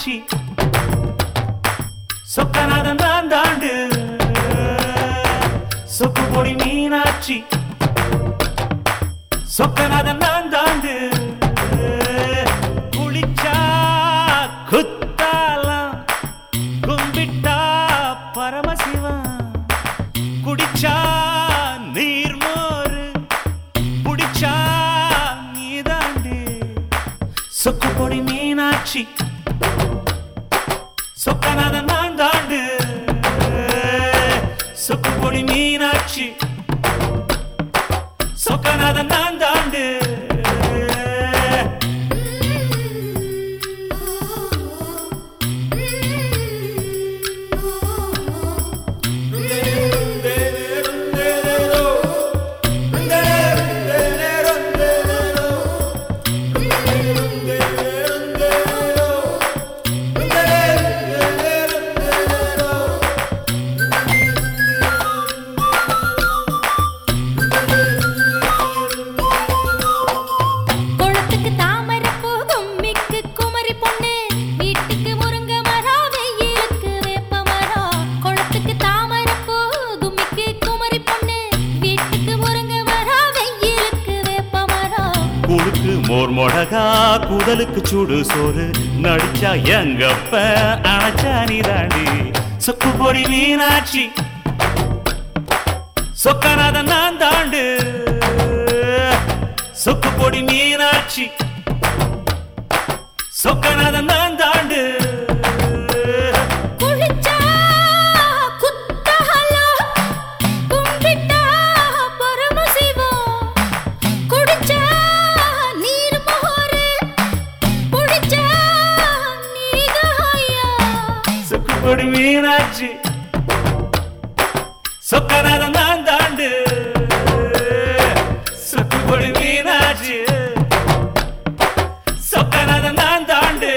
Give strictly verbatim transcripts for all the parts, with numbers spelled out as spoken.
மீனாட்சி சொக்கநாதன் நான் தாண்டு சொக்கு பொடி மீனாட்சி சொக்கநாதன் நான் தாண்டு குளிச்சா குத்தாலாம் கும்பிட்டா பரமசிவன் குடிச்சா நீர்மோரு புடிச்சா நீதாண்டு சொக்கு பொடி மீனாட்சி சொக்கநாதன் நான் தாண்டு சொக்கு பொடி மீனாட்சி சொக்கநாதன் நான் தாண்டு மோர் மொடகா குதலுக்கு சுடு சோறு நடிச்சா எங்கப்ப அணைச்சா நீதாண்டி சொக்கு பொடி மீனாட்சி சொக்கநாதன் நான் தாண்டு சொக்கு பொடி மீனாட்சி சொக்கநாதன் நான் தாண்டு பொடி மீனாட்சி சொக்கநாதன் நான் தாண்டு சொக்கு பொடி மீனாட்சி சொக்கநாதன் நான் தாண்டு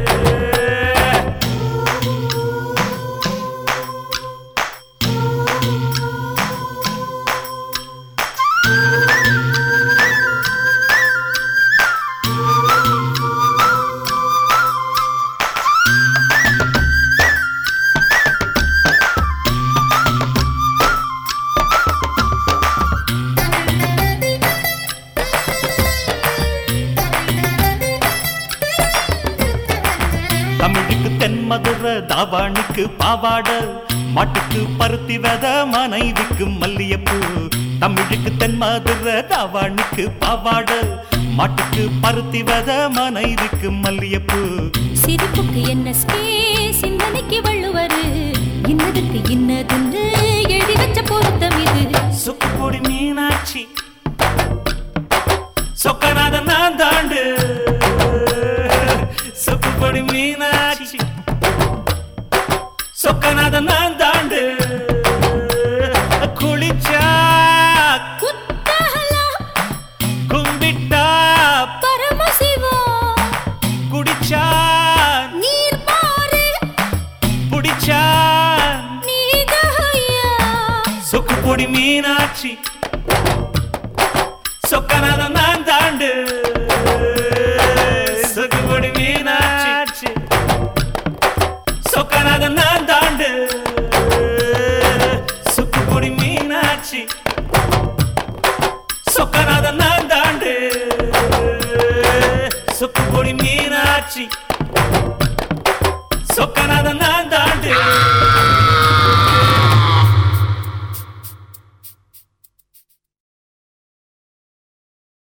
தமிழுக்கு தென்மதுரை தாவாணிக்கு பாவாட மாட்டுக்கு பருத்தி வெத மனைவிக்கு மல்லியப்பூ தமிழுக்கு தென்மதுரை தாவாணிக்கு பாவாட மாட்டுக்கு பருத்தி வெத மனைவிக்கு மல்லியப்பூ சிரிப்புக்கு என்ன ஸ்பேஸ் சிந்தனைக்கு வள்ளுவரு இன்னதுக்கு இன்னதுன்னு எழுதி வச்ச பொருத்தம் இது சொக்கு பொடி மீனாட்சி சொக்கநாதன் நான் தாண்டு சொக்கு பொடி மீனாட்சி சொக்கநாதன் நான் தாண்டு குளிச்சா குத்தாலாம் கும்பிட்டா பரமசிவன் குடிச்சா நீர்மோரு புடிச்சா நீதாயா சொக்கு பொடி மீனாட்சி சொக்கநாதன் நான் தாண்டு சொக்கு பொடி மீனாட்சி சொக்கநாதன் நான் தாண்டு சொக்கு பொடி மீனாட்சி சொக்கநாதன் நான் தாண்டு சொக்கு பொடி மீனாட்சி சொக்கநாதன் நான் தாண்டு